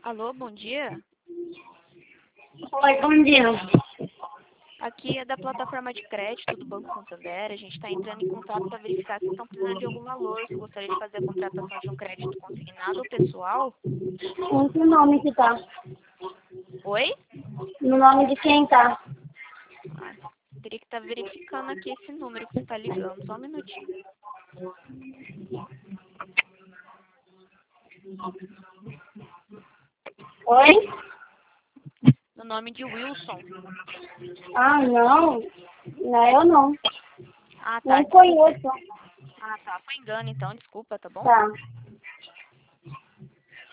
Alô, bom dia. Oi, bom dia. Aqui é da plataforma de crédito do Banco Santander. A gente está entrando em contato para verificar se estão precisando de algum valor. Se gostaria de fazer a contratação de um crédito consignado ou pessoal. Com que nome que tá? Oi? No nome de quem tá? Teria que estar verificando aqui esse número que você está ligando. Só um minutinho. Oi? No nome de Wilson. Ah, não. Não, eu não. Ah, tá. Não Desculpa. conheço. Ah, tá. Foi engano, então. Desculpa, tá bom? Tá.